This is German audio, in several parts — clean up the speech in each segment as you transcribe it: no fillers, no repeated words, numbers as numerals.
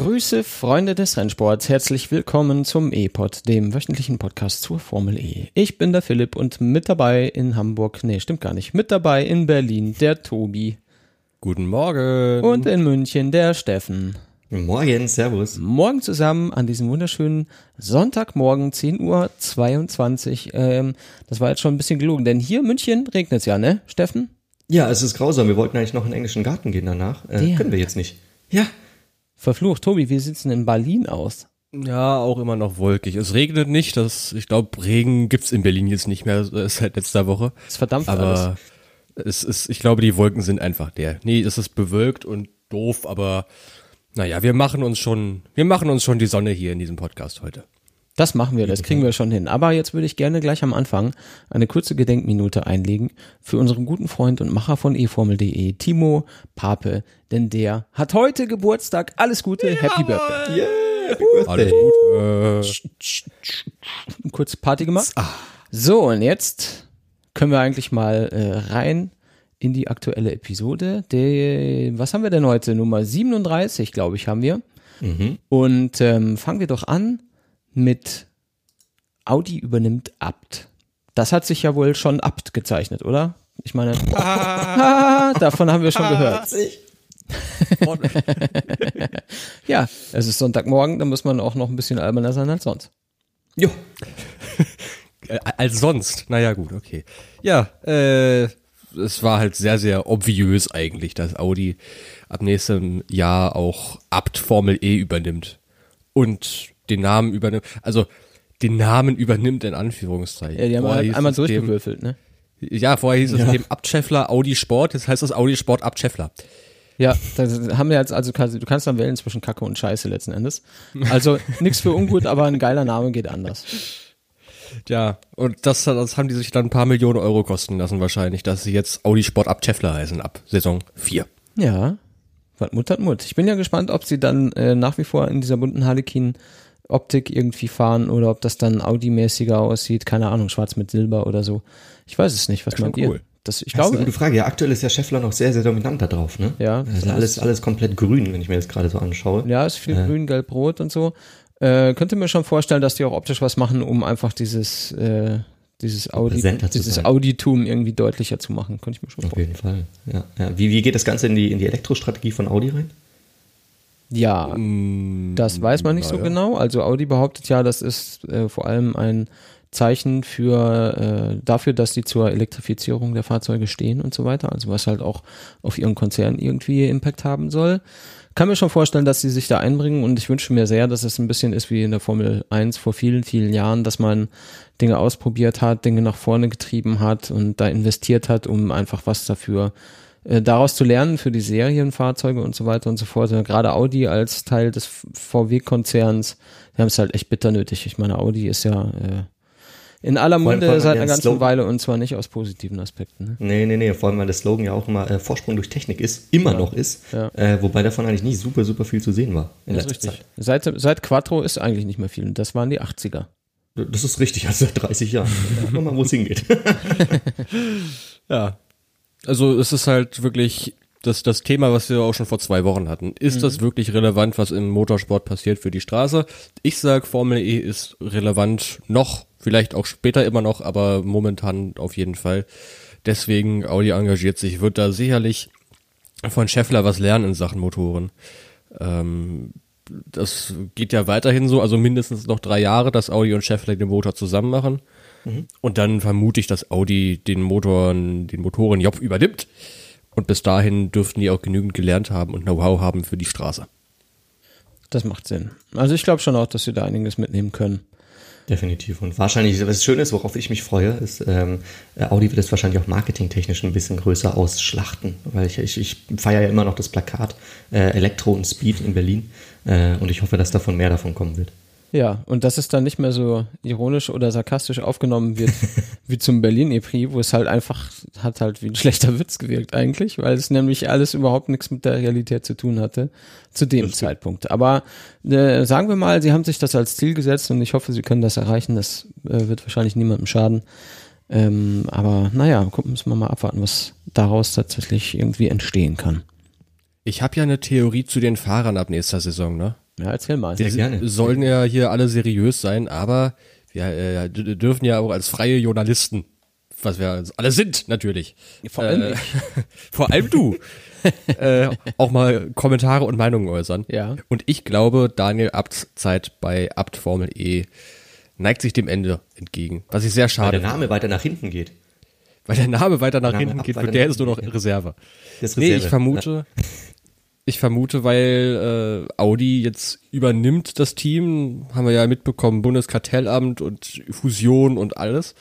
Grüße, Freunde des Rennsports. Herzlich willkommen zum E-Pod, dem wöchentlichen Podcast zur Formel E. Ich bin der Philipp und mit dabei in Hamburg, nee, stimmt gar nicht, mit dabei in Berlin der Tobi. Guten Morgen. Und in München der Steffen. Morgen, servus. Morgen zusammen an diesem wunderschönen Sonntagmorgen, 10:22 Uhr. Das war jetzt schon ein bisschen gelogen, denn hier in München regnet es ja, ne, Steffen? Ja, es ist grausam. Wir wollten eigentlich noch in den englischen Garten gehen danach. Können wir jetzt nicht. Ja. Verflucht. Tobi, wie sieht's denn in Berlin aus? Ja, auch immer noch wolkig. Es regnet nicht. Ich glaube, Regen gibt's in Berlin jetzt nicht mehr seit letzter Woche. Es verdampft aber alles. Ich glaube, die Wolken sind einfach leer. Nee, es ist bewölkt und doof, aber naja, wir machen uns schon die Sonne hier in diesem Podcast heute. Das machen wir, das kriegen wir schon hin. Aber jetzt würde ich gerne gleich am Anfang eine kurze Gedenkminute einlegen für unseren guten Freund und Macher von eFormel.de, Timo Pape, denn der hat heute Geburtstag. Alles Gute, ja, Happy Birthday. Yeah, Happy Birthday. Alles gut. Kurz Party gemacht. So, und jetzt können wir eigentlich mal rein in die aktuelle Episode. Was haben wir denn heute? Nummer 37, glaube ich, haben wir. Mhm. Und fangen wir doch an mit Audi übernimmt Abt. Das hat sich ja wohl schon Abt gezeichnet, oder? Ich meine, davon haben wir schon gehört. Ja, es ist Sonntagmorgen, da muss man auch noch ein bisschen alberner sein als sonst. Jo. Als sonst. Naja, gut, okay. Ja, es war halt sehr, sehr obvious eigentlich, dass Audi ab nächstem Jahr auch Abt Formel E übernimmt. Und den Namen übernimmt, in Anführungszeichen. Ja, die haben halt einmal durchgewürfelt, ne? Ja, vorher hieß es eben Abt Scheffler Audi Sport, jetzt heißt es Audi Sport Abt Scheffler. Ja, da haben wir jetzt, also du kannst dann wählen zwischen Kacke und Scheiße letzten Endes. Also nichts für ungut, aber ein geiler Name geht anders. Ja, und das haben die sich dann ein paar Millionen Euro kosten lassen wahrscheinlich, dass sie jetzt Audi Sport Abt Scheffler heißen ab Saison 4. Ja, wat Mut hat Mut. Ich bin ja gespannt, ob sie dann nach wie vor in dieser bunten Harlequin-Optik irgendwie fahren oder ob das dann Audi-mäßiger aussieht. Keine Ahnung, schwarz mit Silber oder so. Ich weiß es nicht. Was meint ihr? Cool. Das ist eine gute Frage. Ja, aktuell ist ja Scheffler noch sehr, sehr dominant da drauf, ne? Ja. Das ist alles komplett grün, wenn ich mir das gerade so anschaue. Ja, ist viel grün, gelb, rot und so. Könnte mir schon vorstellen, dass die auch optisch was machen, um einfach dieses Auditum irgendwie deutlicher zu machen. Könnte ich mir schon vorstellen. Auf jeden Fall, ja. Wie geht das Ganze in die Elektrostrategie von Audi rein? Ja, das weiß man nicht so genau. Also Audi behauptet ja, das ist vor allem ein Zeichen dafür, dass die zur Elektrifizierung der Fahrzeuge stehen und so weiter. Also was halt auch auf ihren Konzern irgendwie Impact haben soll. Kann mir schon vorstellen, dass sie sich da einbringen und ich wünsche mir sehr, dass es ein bisschen ist wie in der Formel 1 vor vielen, vielen Jahren, dass man Dinge ausprobiert hat, Dinge nach vorne getrieben hat und da investiert hat, um einfach was daraus zu lernen für die Serienfahrzeuge und so weiter und so fort. Und gerade Audi als Teil des VW-Konzerns, die haben es halt echt bitter nötig. Ich meine, Audi ist ja in aller Munde seit einer ganzen Weile und zwar nicht aus positiven Aspekten. Ne? Nee, vor allem, weil der Slogan ja auch immer Vorsprung durch Technik noch ist, wobei davon eigentlich nicht super, super viel zu sehen war in letzter Zeit. Seit Quattro ist eigentlich nicht mehr viel und das waren die 80er. Das ist richtig, also seit 30 Jahren. Guck mal, wo es hingeht. Ja, also es ist halt wirklich das Thema, was wir auch schon vor 2 Wochen hatten. Ist das wirklich relevant, was im Motorsport passiert für die Straße? Ich sag, Formel E ist relevant noch, vielleicht auch später immer noch, aber momentan auf jeden Fall. Deswegen, Audi engagiert sich, wird da sicherlich von Scheffler was lernen in Sachen Motoren. Das geht ja weiterhin so, also mindestens noch 3 Jahre, dass Audi und Scheffler den Motor zusammen machen. Und dann vermute ich, dass Audi den Motoren Job übernimmt. Und bis dahin dürften die auch genügend gelernt haben und Know-how haben für die Straße. Das macht Sinn. Also ich glaube schon auch, dass sie da einiges mitnehmen können. Definitiv. Und wahrscheinlich, was schön ist, worauf ich mich freue, ist, Audi wird es wahrscheinlich auch marketingtechnisch ein bisschen größer ausschlachten, weil ich feiere ja immer noch das Plakat Elektro und Speed in Berlin und ich hoffe, dass mehr davon kommen wird. Ja, und dass es dann nicht mehr so ironisch oder sarkastisch aufgenommen wird wie zum Berlin E-Prix, wo es halt einfach, hat halt wie ein schlechter Witz gewirkt eigentlich, weil es nämlich alles überhaupt nichts mit der Realität zu tun hatte, zu dem Zeitpunkt. Aber sagen wir mal, sie haben sich das als Ziel gesetzt und ich hoffe, sie können das erreichen, das wird wahrscheinlich niemandem schaden. Aber naja, müssen wir mal abwarten, was daraus tatsächlich irgendwie entstehen kann. Ich habe ja eine Theorie zu den Fahrern ab nächster Saison, ne? Ja, erzähl mal. Wir gerne. sollen ja hier alle seriös sein, aber wir dürfen ja auch als freie Journalisten, was wir alle sind, natürlich. Vor allem vor allem du. Auch mal Kommentare und Meinungen äußern. Ja. Und ich glaube, Daniel Abts Zeit bei Abt Formel E neigt sich dem Ende entgegen, was ich sehr Weil schade der finde. Name weiter nach hinten geht. Weil der Name weiter nach Name hinten Abt geht, weiter für der nach ist nur noch hinten geht. Reserve. Das ist Nee, Reserve. ich vermute, weil Audi jetzt übernimmt das Team, haben wir ja mitbekommen, Bundeskartellamt und Fusion und alles.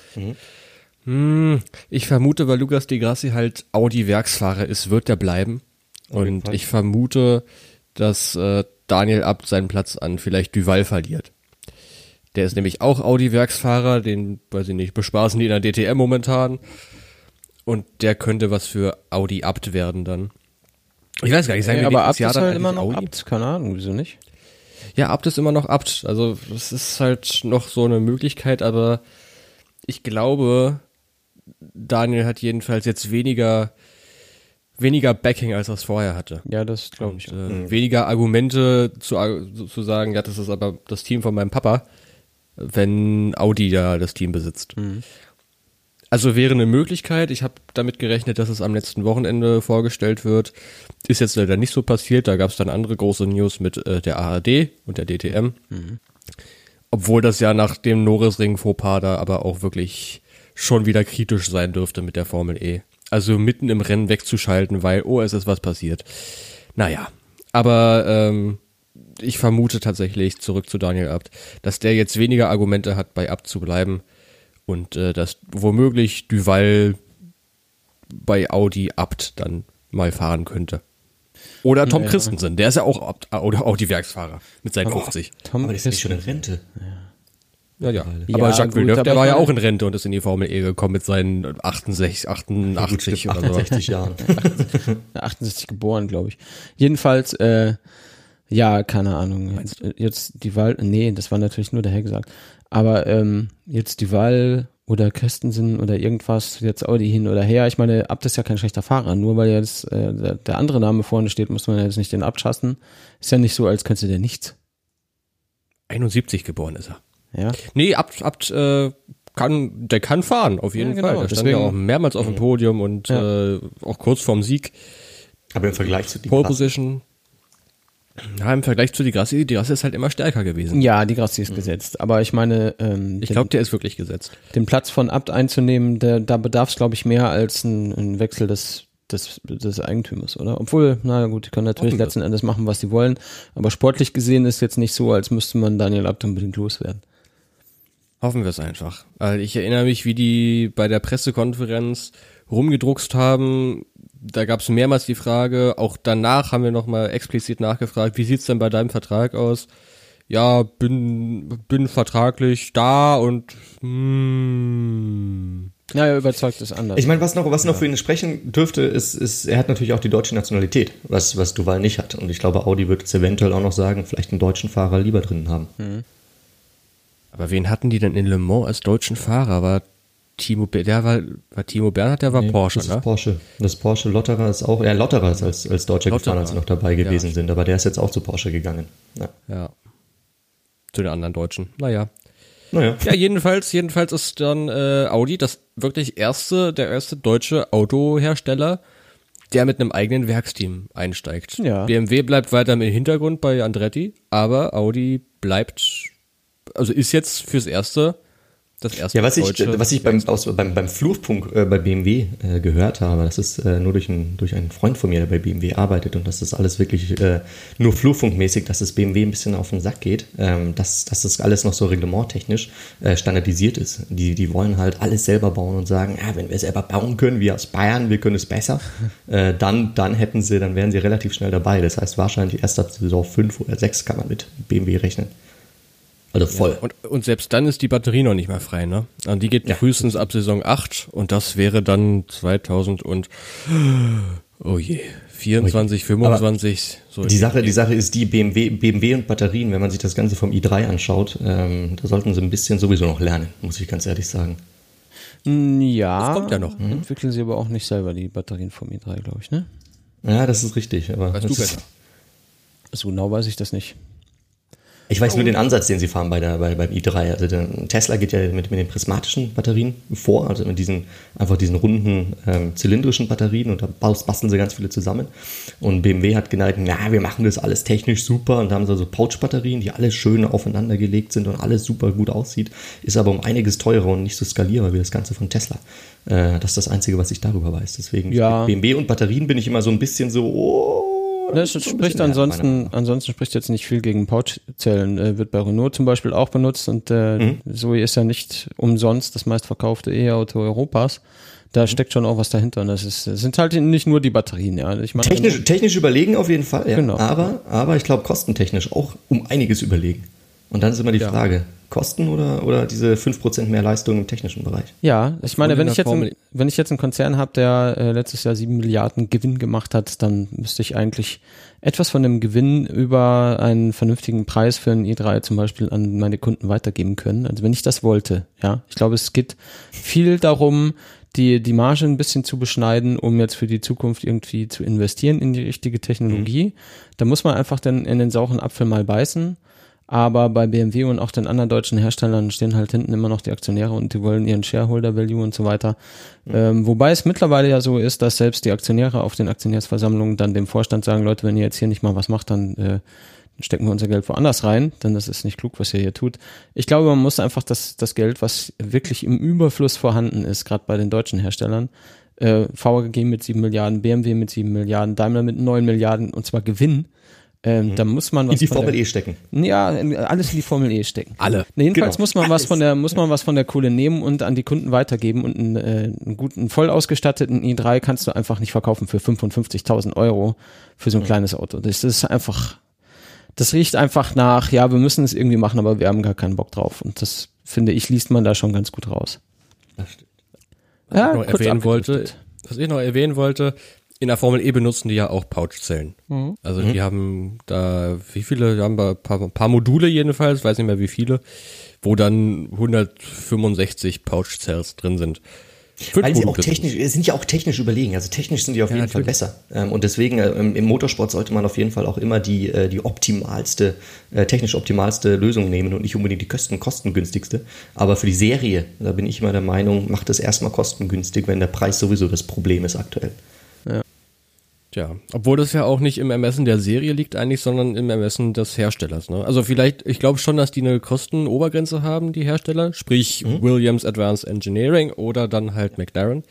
Ich vermute, weil Lucas Di Grassi halt Audi-Werksfahrer ist, wird er bleiben. jeden Und Fall. ich vermute, dass Daniel Abt seinen Platz an vielleicht Duval verliert. Der ist nämlich auch Audi-Werksfahrer, den, weiß ich nicht, bespaßen die in der DTM momentan. Und der könnte was für Audi Abt werden dann. Ich weiß gar nicht, sagen wir aber nächstes Abt Jahr ist dann halt eigentlich immer noch Audi? Abt. Keine Ahnung, wieso nicht? Ja, Abt ist immer noch Abt. Also es ist halt noch so eine Möglichkeit, aber ich glaube, Daniel hat jedenfalls jetzt weniger Backing, als er es vorher hatte. Ja, das glaube ich. Und, weniger Argumente zu sagen, ja, das ist aber das Team von meinem Papa, wenn Audi ja das Team besitzt. Also wäre eine Möglichkeit, ich habe damit gerechnet, dass es am letzten Wochenende vorgestellt wird. Ist jetzt leider nicht so passiert, da gab es dann andere große News mit der ARD und der DTM. Obwohl das ja nach dem Norrisring-Fauxpas da aber auch wirklich schon wieder kritisch sein dürfte mit der Formel E. Also mitten im Rennen wegzuschalten, weil, es ist was passiert. Naja, aber ich vermute tatsächlich, zurück zu Daniel Abt, dass der jetzt weniger Argumente hat, bei Abt zu bleiben und dass womöglich Duval bei Audi Abt dann mal fahren könnte. Oder Tom Christensen, der ist ja auch Audi-Werksfahrer mit seinen 50. Tom Aber das ist nicht schon in Rente. Ja. Ja, Aber Jacques gut, Villeneuve, aber der ich war ja meine- auch in Rente und ist in die Formel E gekommen mit seinen 88 oder so. 68 Jahren. 68 geboren, glaube ich. Jedenfalls, ja, keine Ahnung. Jetzt die Wahl, nee, das war natürlich nur daher gesagt. Aber jetzt die Wahl oder Christensen oder irgendwas, jetzt Audi hin oder her. Ich meine, Abt ist ja kein schlechter Fahrer. Nur weil jetzt der andere Name vorne steht, muss man ja jetzt nicht den abschassen. Ist ja nicht so, als könnte der nichts. 71 geboren ist er. Ja. Nee, Abt kann fahren, auf jeden Ja, genau, Fall. Der stand ja deswegen- auch mehrmals auf dem Podium und auch kurz vorm Sieg. Aber im Vergleich zu Pole Position. Ja, im Vergleich zu Di Grassi ist halt immer stärker gewesen. Ja, die Grassi ist gesetzt. Aber ich meine, Ich glaube, der ist wirklich gesetzt. den Platz von Abt einzunehmen, da bedarf es, glaube ich, mehr als ein Wechsel des Eigentümers, oder? Obwohl, na gut, die können natürlich Hoffen wir. letzten Endes machen, was sie wollen, aber sportlich gesehen ist jetzt nicht so, als müsste man Daniel Abt unbedingt loswerden. Hoffen wir es einfach. Also ich erinnere mich, wie die bei der Pressekonferenz rumgedruckst haben. Da gab es mehrmals die Frage, auch danach haben wir nochmal explizit nachgefragt, wie sieht's denn bei deinem Vertrag aus? Ja, bin vertraglich da und Naja, überzeugt ist anders. Ich meine, was noch für ihn sprechen dürfte, ist, er hat natürlich auch die deutsche Nationalität, was Duval nicht hat. Und ich glaube, Audi wird es eventuell auch noch sagen, vielleicht einen deutschen Fahrer lieber drin haben. Aber wen hatten die denn in Le Mans als deutschen Fahrer? War Timo Bernhard, der war Porsche, das ne? ist Porsche. Das Porsche Lotterer ist auch, Lotterer ist als Deutscher Lotterer. gefahren, als sie noch dabei gewesen Ja. sind. Aber der ist jetzt auch zu Porsche gegangen. Ja. Ja. Zu den anderen Deutschen. Naja. Naja. Ja, jedenfalls ist dann Audi der erste deutsche Autohersteller, der mit einem eigenen Werksteam einsteigt. Ja. BMW bleibt weiter im Hintergrund bei Andretti, aber Audi ist jetzt fürs Erste das erste Ja, was deutsche ich beim Flurfunk bei BMW gehört habe, das ist nur durch einen Freund von mir, der bei BMW arbeitet, und das ist alles wirklich nur flurfunkmäßig, dass das BMW ein bisschen auf den Sack geht, dass das alles noch so reglementtechnisch standardisiert ist. Die wollen halt alles selber bauen und sagen, wenn wir selber bauen können, wir aus Bayern, wir können es besser, dann wären sie relativ schnell dabei. Das heißt, wahrscheinlich erst ab Saison 5 oder 6 kann man mit BMW rechnen. Also voll. Ja, und selbst dann ist die Batterie noch nicht mehr frei, ne? Und die geht frühestens ab Saison 8 und das wäre dann 24, 25. So Die Sache ist die, BMW und Batterien, wenn man sich das Ganze vom i3 anschaut, da sollten sie ein bisschen sowieso noch lernen, muss ich ganz ehrlich sagen. Ja. Das kommt ja noch. Entwickeln sie aber auch nicht selber die Batterien vom i3, glaube ich, ne? Ja, das ist richtig. Aber Weißt du das besser? So genau weiß ich das nicht. Ich weiß nur den Ansatz, den sie fahren beim i3. Also der Tesla geht ja mit den prismatischen Batterien vor, also mit diesen runden zylindrischen Batterien, und da basteln sie ganz viele zusammen. Und BMW hat gedacht, wir machen das alles technisch super, und da haben sie so Pouch-Batterien, die alle schön aufeinander gelegt sind und alles super gut aussieht, ist aber um einiges teurer und nicht so skalierbar wie das Ganze von Tesla. Das ist das Einzige, was ich darüber weiß. Deswegen mit BMW und Batterien bin ich immer so ein bisschen so, das spricht ansonsten spricht jetzt nicht viel gegen Pouchzellen. Wird bei Renault zum Beispiel auch benutzt, und Zoe ist ja nicht umsonst das meistverkaufte E-Auto Europas. Da steckt schon auch was dahinter. Und das sind halt nicht nur die Batterien. Ja. Ich meine, technisch überlegen auf jeden Fall, ja. Genau. Aber ich glaube kostentechnisch auch um einiges überlegen. Und dann ist immer die Frage, Kosten oder diese 5% mehr Leistung im technischen Bereich? Ja, ich meine, wenn ich jetzt einen Konzern habe, der letztes Jahr 7 Milliarden Gewinn gemacht hat, dann müsste ich eigentlich etwas von dem Gewinn über einen vernünftigen Preis für einen i3 zum Beispiel an meine Kunden weitergeben können. Also wenn ich das wollte, ja. Ich glaube, es geht viel darum, die Marge ein bisschen zu beschneiden, um jetzt für die Zukunft irgendwie zu investieren in die richtige Technologie. Da muss man einfach dann in den sauren Apfel mal beißen. Aber bei BMW und auch den anderen deutschen Herstellern stehen halt hinten immer noch die Aktionäre, und die wollen ihren Shareholder-Value und so weiter. Wobei es mittlerweile ja so ist, dass selbst die Aktionäre auf den Aktionärsversammlungen dann dem Vorstand sagen, Leute, wenn ihr jetzt hier nicht mal was macht, dann stecken wir unser Geld woanders rein, denn das ist nicht klug, was ihr hier tut. Ich glaube, man muss einfach das Geld, was wirklich im Überfluss vorhanden ist, gerade bei den deutschen Herstellern, VW mit 7 Milliarden, BMW mit 7 Milliarden, Daimler mit 9 Milliarden, und zwar Gewinn. Da muss man was in die Formel E stecken. Ja, alles in die Formel E stecken. Alle. Jedenfalls muss man was von der Kohle nehmen und an die Kunden weitergeben, und einen guten, voll ausgestatteten i3 kannst du einfach nicht verkaufen für 55.000 Euro für so ein kleines Auto. Das riecht einfach nach, ja, wir müssen es irgendwie machen, aber wir haben gar keinen Bock drauf. Und das, finde ich, liest man da schon ganz gut raus. Das stimmt. Was ich noch erwähnen wollte, in der Formel E benutzen die ja auch Pouchzellen. Also die haben da, ein paar Module jedenfalls, weiß nicht mehr wie viele, wo dann 165 Pouchcells drin sind. Weil sie auch sind ja auch technisch überlegen. Also technisch sind die auf jeden Fall besser. Und deswegen im Motorsport sollte man auf jeden Fall auch immer die technisch optimalste Lösung nehmen und nicht unbedingt die kostengünstigste. Aber für die Serie, da bin ich immer der Meinung, macht es erstmal kostengünstig, wenn der Preis sowieso das Problem ist aktuell. Ja, obwohl das ja auch nicht im Ermessen der Serie liegt eigentlich, sondern im Ermessen des Herstellers. Ne? Also vielleicht, ich glaube schon, dass die eine Kostenobergrenze haben, die Hersteller, sprich Williams Advanced Engineering oder dann halt McLaren.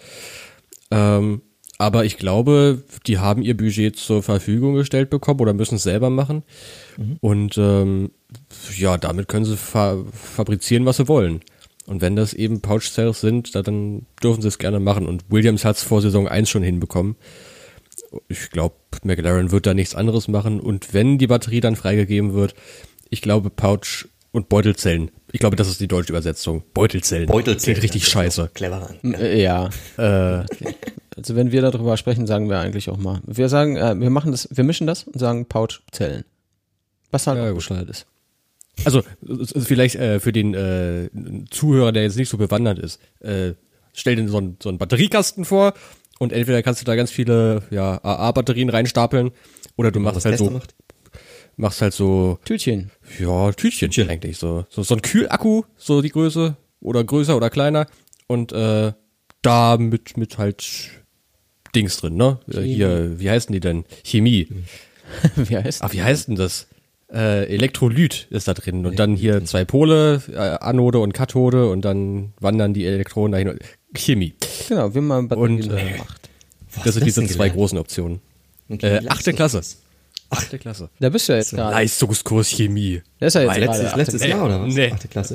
Aber ich glaube, die haben ihr Budget zur Verfügung gestellt bekommen oder müssen es selber machen. Und damit können sie fabrizieren, was sie wollen. Und wenn das eben Pouchcells sind, dann dürfen sie es gerne machen. Und Williams hat es vor Saison 1 schon hinbekommen. Ich glaube, McLaren wird da nichts anderes machen. Und wenn die Batterie dann freigegeben wird, ich glaube Pouch und Beutelzellen. Ich glaube, das ist die deutsche Übersetzung. Beutelzellen. Klingt richtig scheiße. Clever. Ja. Also wenn wir darüber sprechen, sagen wir eigentlich auch mal. Wir sagen, wir mischen das und sagen Pouchzellen. Was halt auch bescheuert ist. Also vielleicht für den Zuhörer, der jetzt nicht so bewandert ist, stell dir so einen Batteriekasten vor. Und entweder kannst du da ganz viele AA-Batterien reinstapeln, oder du machst halt so Tütchen. Ja, Tütchen eigentlich so ein Kühlakku, so die Größe, oder größer oder kleiner, und da mit halt Dings drin, ne? Hier, wie heißen die denn? Chemie. Wie heißt denn das? Elektrolyt ist da drin, und dann hier 2 Pole, Anode und Kathode, und dann wandern die Elektronen dahin. Chemie. Genau, wie man Batterien macht. Das sind diese 2 großen Optionen. 8. Klasse. 8. Klasse. Da bist du ja jetzt gerade. Leistungskurs Chemie. Das ist ja jetzt letztes Jahr, oder was? Nee. 8. Klasse.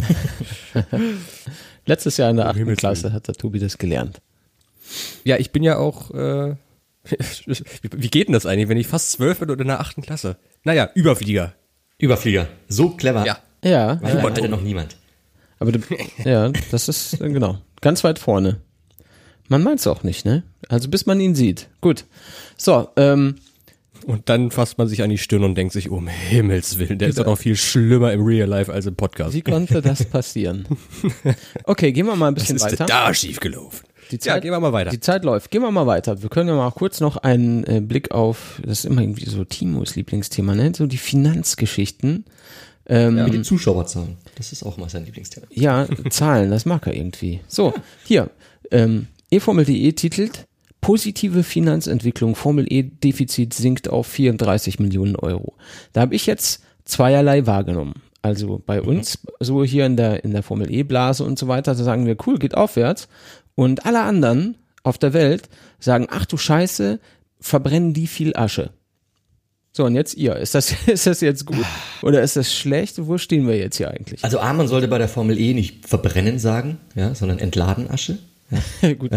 Letztes Jahr in der 8. Klasse hat der Tobi das gelernt. Ja, ich bin ja auch, wie geht denn das eigentlich, wenn ich fast 12 bin und in der 8. Klasse? Naja, Überflieger. So clever. Ja. Heute noch niemand. Aber das ist, genau, ganz weit vorne. Man meint es auch nicht, ne? Also bis man ihn sieht. Gut. So, und dann fasst man sich an die Stirn und denkt sich, um Himmels Willen, der ist doch noch viel schlimmer im Real Life als im Podcast. Wie konnte das passieren? Okay, gehen wir mal ein bisschen weiter. Was ist denn da schiefgelaufen? Gehen wir mal weiter. Die Zeit läuft. Gehen wir mal weiter. Wir können ja mal kurz noch einen Blick auf, das ist immer irgendwie so Timos Lieblingsthema, ne? So die Finanzgeschichten Wie die Zuschauerzahlen. Das ist auch mal sein Lieblingsthema. Ja, Zahlen, das mag er irgendwie. So, hier, eFormel.de titelt: Positive Finanzentwicklung, Formel E-Defizit sinkt auf 34 Millionen Euro. Da habe ich jetzt zweierlei wahrgenommen. Also bei uns, so hier in der Formel E-Blase und so weiter, da sagen wir, cool, geht aufwärts. Und alle anderen auf der Welt sagen, ach du Scheiße, verbrennen die viel Asche. So, und jetzt ihr. Ist das jetzt gut? Oder ist das schlecht? Wo stehen wir jetzt hier eigentlich? Also man sollte bei der Formel E nicht verbrennen sagen, ja, sondern entladen Asche. Ja. Gut.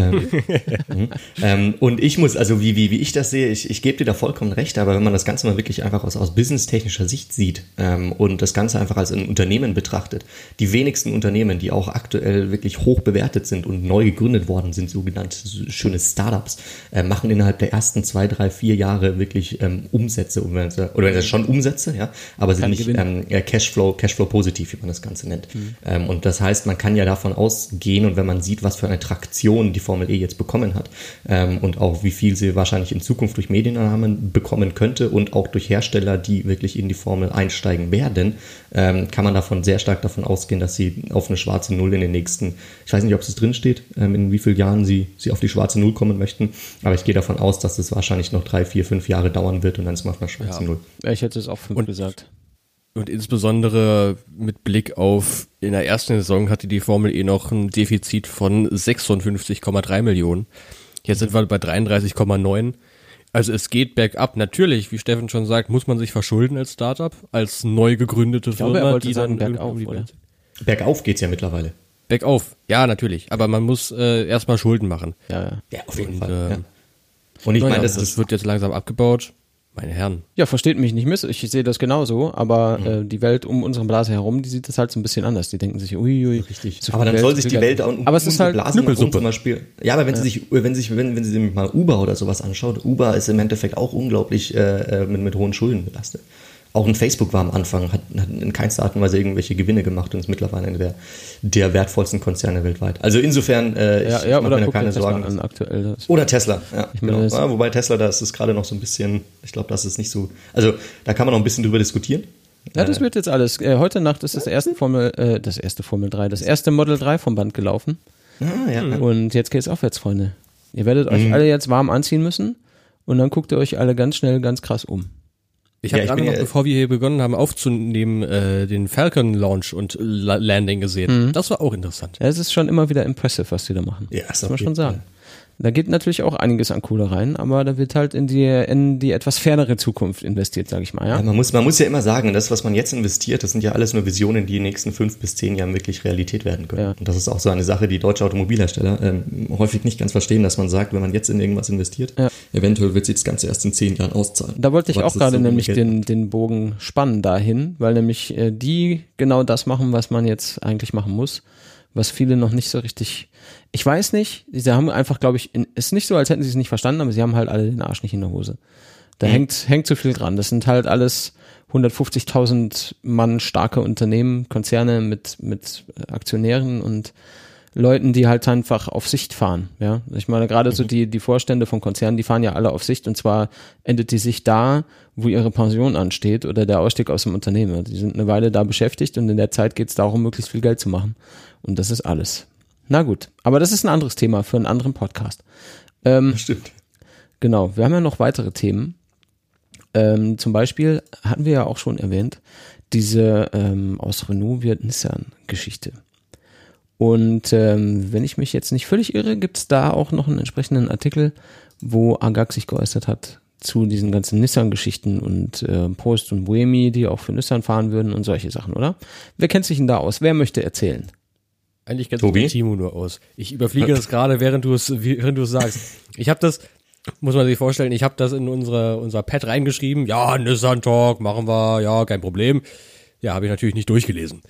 Und ich muss, also wie ich das sehe, ich gebe dir da vollkommen recht, aber wenn man das Ganze mal wirklich einfach aus businesstechnischer Sicht sieht und das Ganze einfach als ein Unternehmen betrachtet, die wenigsten Unternehmen, die auch aktuell wirklich hoch bewertet sind und neu gegründet worden sind, sogenannte schöne Startups, machen innerhalb der ersten 2, 3, 4 Jahre wirklich Umsätze, oder schon Umsätze, ja, aber sind nicht Cashflow positiv, wie man das Ganze nennt. Und das heißt, man kann ja davon ausgehen, und wenn man sieht, was für eine Traktion die Formel E jetzt bekommen hat und auch wie viel sie wahrscheinlich in Zukunft durch Mediennamen bekommen könnte und auch durch Hersteller, die wirklich in die Formel einsteigen werden, kann man sehr stark davon ausgehen, dass sie auf eine schwarze Null in den nächsten, ich weiß nicht, ob es drin steht, in wie vielen Jahren sie auf die schwarze Null kommen möchten, aber ich gehe davon aus, dass es wahrscheinlich noch 3, 4, 5 Jahre dauern wird und dann ist man auf einer schwarzen Null. Ich hätte es auch 5 gesagt. Und insbesondere mit Blick auf, in der ersten Saison hatte die Formel E noch ein Defizit von 56,3 Millionen. Jetzt sind wir bei 33,9. Also es geht bergab. Natürlich, wie Steffen schon sagt, muss man sich verschulden als Startup, als neu gegründete Firma, die dann bergauf, oder? Bergauf geht's ja mittlerweile. Bergauf, ja, natürlich. Aber man muss erstmal Schulden machen. Ja, auf jeden Fall. Ja. Und ich meine, das wird jetzt langsam abgebaut. Meine Herren. Ja, versteht mich nicht miss. Ich sehe das genauso, aber die Welt um unsere Blase herum, die sieht das halt so ein bisschen anders. Die denken sich, uiuiui. Richtig. So aber dann soll sich die Welt um aber es ist halt Blasen zum Beispiel. Ja, aber wenn sie sich mal Uber oder sowas anschaut, Uber ist im Endeffekt auch unglaublich mit hohen Schulden belastet. Auch ein Facebook war am Anfang, hat in keinster Art und Weise irgendwelche Gewinne gemacht und ist mittlerweile einer der wertvollsten Konzerne weltweit. Also insofern, ich mache mir da keine Sorgen. An aktuell oder Tesla, ja. Ich meine, genau. Wobei Tesla, da ist es gerade noch so ein bisschen, ich glaube, das ist nicht so, also da kann man noch ein bisschen drüber diskutieren. Ja, das wird jetzt alles. Heute Nacht ist das erste Model 3 vom Band gelaufen. Ja. Und jetzt geht's aufwärts, Freunde. Ihr werdet euch alle jetzt warm anziehen müssen und dann guckt ihr euch alle ganz schnell, ganz krass um. Ich habe gerade noch, bevor wir hier begonnen haben aufzunehmen, den Falcon Launch und Landing gesehen. Das war auch interessant. Ja, es ist schon immer wieder impressive, was die da machen. Ja, das muss man schon sagen. Da geht natürlich auch einiges an Kohle rein, aber da wird halt in die etwas fernere Zukunft investiert, sage ich mal. Ja, man muss ja immer sagen, das, was man jetzt investiert, das sind ja alles nur Visionen, die in den nächsten 5 bis 10 Jahren wirklich Realität werden können. Ja. Und das ist auch so eine Sache, die deutsche Automobilhersteller häufig nicht ganz verstehen, dass man sagt, wenn man jetzt in irgendwas investiert, eventuell wird sich das Ganze erst in 10 Jahren auszahlen. Da wollte ich auch gerade nämlich den Bogen spannen dahin, weil nämlich die genau das machen, was man jetzt eigentlich machen muss, was viele noch nicht so richtig, ich weiß nicht, sie haben einfach, glaube ich, ist nicht so, als hätten sie es nicht verstanden, aber sie haben halt alle den Arsch nicht in der Hose. Da hängt zu viel dran. Das sind halt alles 150.000 Mann starke Unternehmen, Konzerne mit Aktionären und Leuten, die halt einfach auf Sicht fahren. Ja, ich meine, gerade so die Vorstände von Konzernen, die fahren ja alle auf Sicht und zwar endet die Sicht da, wo ihre Pension ansteht oder der Ausstieg aus dem Unternehmen. Die sind eine Weile da beschäftigt und in der Zeit geht es darum, möglichst viel Geld zu machen. Und das ist alles. Na gut, aber das ist ein anderes Thema für einen anderen Podcast. Das stimmt. Genau, wir haben ja noch weitere Themen. Zum Beispiel hatten wir ja auch schon erwähnt, diese aus Renault wird Nissan-Geschichte. Und wenn ich mich jetzt nicht völlig irre, gibt es da auch noch einen entsprechenden Artikel, wo Agag sich geäußert hat zu diesen ganzen Nissan-Geschichten und Prost und Buemi, die auch für Nissan fahren würden und solche Sachen, oder? Wer kennt sich denn da aus? Wer möchte erzählen? Eigentlich kennt sich Timo nur aus. Ich überfliege das gerade, während du es sagst. Ich habe das, muss man sich vorstellen, ich habe das in unser Pad reingeschrieben. Ja, Nissan Talk, machen wir, ja, kein Problem. Ja, habe ich natürlich nicht durchgelesen.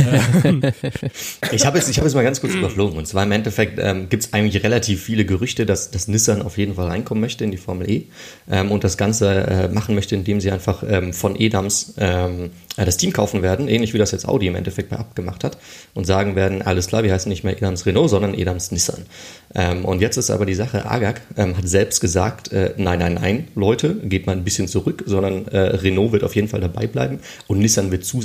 Ich habe es mal ganz kurz überflogen. Und zwar im Endeffekt gibt es eigentlich relativ viele Gerüchte, dass Nissan auf jeden Fall reinkommen möchte in die Formel E und das Ganze machen möchte, indem sie einfach von Edams das Team kaufen werden, ähnlich wie das jetzt Audi im Endeffekt bei abgemacht hat und sagen werden, alles klar, wir heißen nicht mehr Edams Renault, sondern Edams Nissan. Und jetzt ist aber die Sache, Agag hat selbst gesagt, nein, Leute, geht mal ein bisschen zurück, sondern Renault wird auf jeden Fall dabei bleiben und Nissan wird zusätzlich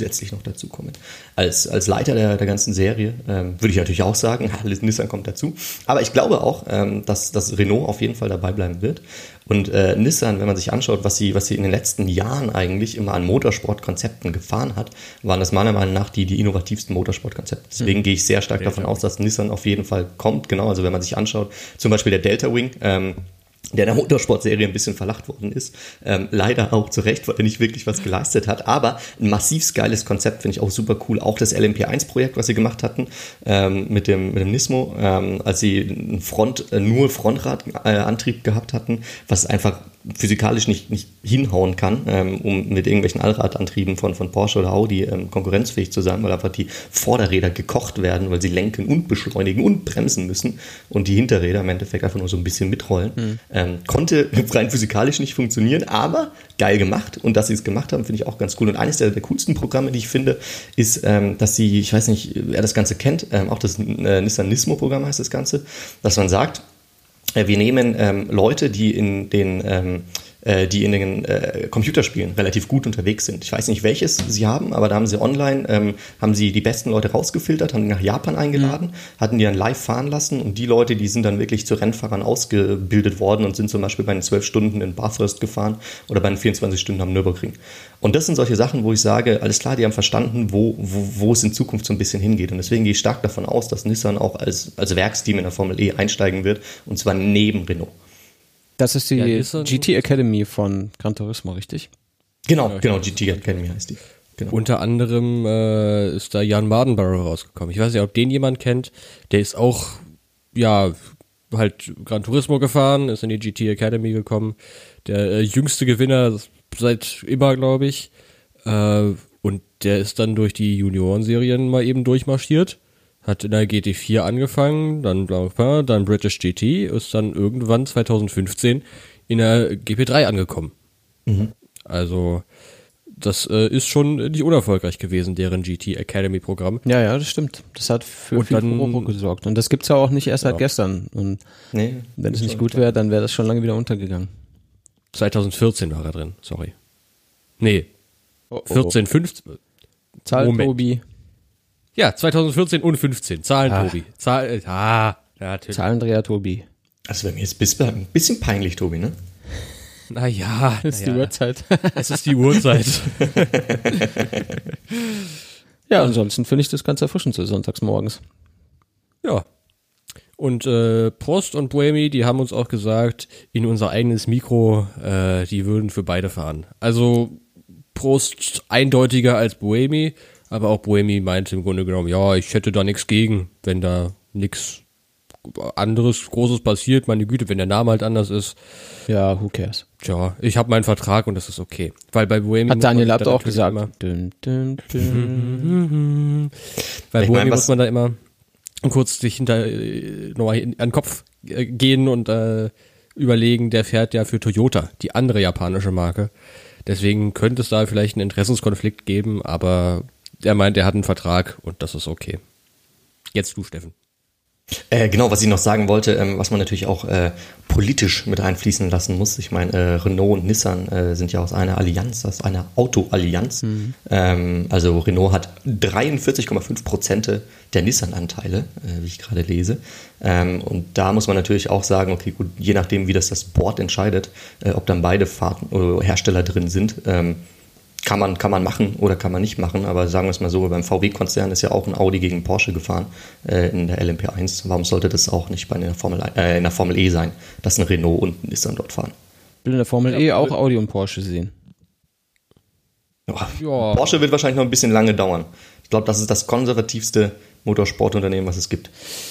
zusätzlich noch dazukommen. Als Leiter der ganzen Serie würde ich natürlich auch sagen, Nissan kommt dazu. Aber ich glaube auch, dass Renault auf jeden Fall dabei bleiben wird. Und Nissan, wenn man sich anschaut, was sie in den letzten Jahren eigentlich immer an Motorsportkonzepten gefahren hat, waren das meiner Meinung nach die innovativsten Motorsportkonzepte. Deswegen gehe ich sehr stark davon aus, dass Nissan auf jeden Fall kommt. Genau, also wenn man sich anschaut, zum Beispiel der Delta Wing, der in der Motorsportserie ein bisschen verlacht worden ist. Leider auch zu Recht, weil er nicht wirklich was geleistet hat. Aber ein massiv geiles Konzept, finde ich auch super cool. Auch das LMP1-Projekt, was sie gemacht hatten, mit dem Nismo, als sie nur Frontradantrieb gehabt hatten, was einfach physikalisch nicht hinhauen kann, um mit irgendwelchen Allradantrieben von Porsche oder Audi konkurrenzfähig zu sein, weil einfach die Vorderräder gekocht werden, weil sie lenken und beschleunigen und bremsen müssen und die Hinterräder im Endeffekt einfach nur so ein bisschen mitrollen. Konnte rein physikalisch nicht funktionieren, aber geil gemacht, und dass sie es gemacht haben, finde ich auch ganz cool. Und eines der coolsten Programme, die ich finde, ist, dass sie, ich weiß nicht, wer das Ganze kennt, auch das Nissan Nismo-Programm heißt das Ganze, dass man sagt, wir nehmen Leute, die in den Computerspielen relativ gut unterwegs sind. Ich weiß nicht, welches sie haben, aber da haben sie online, haben sie die besten Leute rausgefiltert, haben die nach Japan eingeladen, hatten die dann live fahren lassen, und die Leute, die sind dann wirklich zu Rennfahrern ausgebildet worden und sind zum Beispiel bei den 12 Stunden in Bathurst gefahren oder bei den 24 Stunden am Nürburgring. Und das sind solche Sachen, wo ich sage, alles klar, die haben verstanden, wo es in Zukunft so ein bisschen hingeht. Und deswegen gehe ich stark davon aus, dass Nissan auch als Werksteam in der Formel E einsteigen wird, und zwar neben Renault. Das ist die GT Academy von Gran Turismo, richtig? Genau, GT Academy heißt die. Genau. Unter anderem ist da Jan Mardenborough rausgekommen. Ich weiß nicht, ob den jemand kennt. Der ist auch, halt Gran Turismo gefahren, ist in die GT Academy gekommen. Der jüngste Gewinner seit immer, glaube ich. Und der ist dann durch die Juniorenserien mal eben durchmarschiert. Hat in der GT4 angefangen, dann British GT, ist dann irgendwann 2015 in der GP3 angekommen. Also das ist schon nicht unerfolgreich gewesen, deren GT Academy Programm. Ja, das stimmt. Das hat für viel Furore gesorgt. Und das gibt's ja auch nicht erst seit gestern. Und wenn es nicht gut wäre, dann wäre das schon lange wieder untergegangen. 2014 war er drin, sorry. Nee, 14, 15. Zahlen, Tobi. Ja, 2014 und 15. Zahlen, Tobi. Natürlich. Zahlendreher, Tobi. Also bei mir ist es ein bisschen peinlich, Tobi, ne? Naja. Das ist die Uhrzeit. Es ist die Uhrzeit. Ja, ansonsten finde ich das ganz erfrischend so sonntags morgens. Ja. Und Prost und Buemi, die haben uns auch gesagt, in unser eigenes Mikro, die würden für beide fahren. Also Prost eindeutiger als Buemi, aber auch Buemi meinte im Grunde genommen, ja, ich hätte da nichts gegen, wenn da nichts anderes Großes passiert. Meine Güte, wenn der Name halt anders ist. Ja, who cares? Tja, ich habe meinen Vertrag und das ist okay. Weil bei Buemi hat Daniel Abt auch gesagt. Bei Buemi muss man da immer kurz sich nochmal an den Kopf gehen und überlegen, der fährt ja für Toyota, die andere japanische Marke. Deswegen könnte es da vielleicht einen Interessenskonflikt geben, aber er meint, er hat einen Vertrag und das ist okay. Jetzt du, Steffen. Genau, was ich noch sagen wollte, was man natürlich auch politisch mit einfließen lassen muss. Ich meine, Renault und Nissan sind ja aus einer Allianz, aus einer Autoallianz. Also Renault hat 43,5% der Nissan-Anteile, wie ich gerade lese. Und da muss man natürlich auch sagen, okay, gut, je nachdem, wie das Board entscheidet, ob dann beide Hersteller drin sind, kann man machen oder kann man nicht machen, aber sagen wir es mal so, beim VW-Konzern ist ja auch ein Audi gegen Porsche gefahren in der LMP1. Warum sollte das auch nicht in der Formel E sein, dass ein Renault und ein Nissan dort fahren? Ich will in der Formel E auch Audi und Porsche sehen. Ja. Porsche wird wahrscheinlich noch ein bisschen lange dauern. Ich glaube, das ist das konservativste Motorsportunternehmen, was es gibt.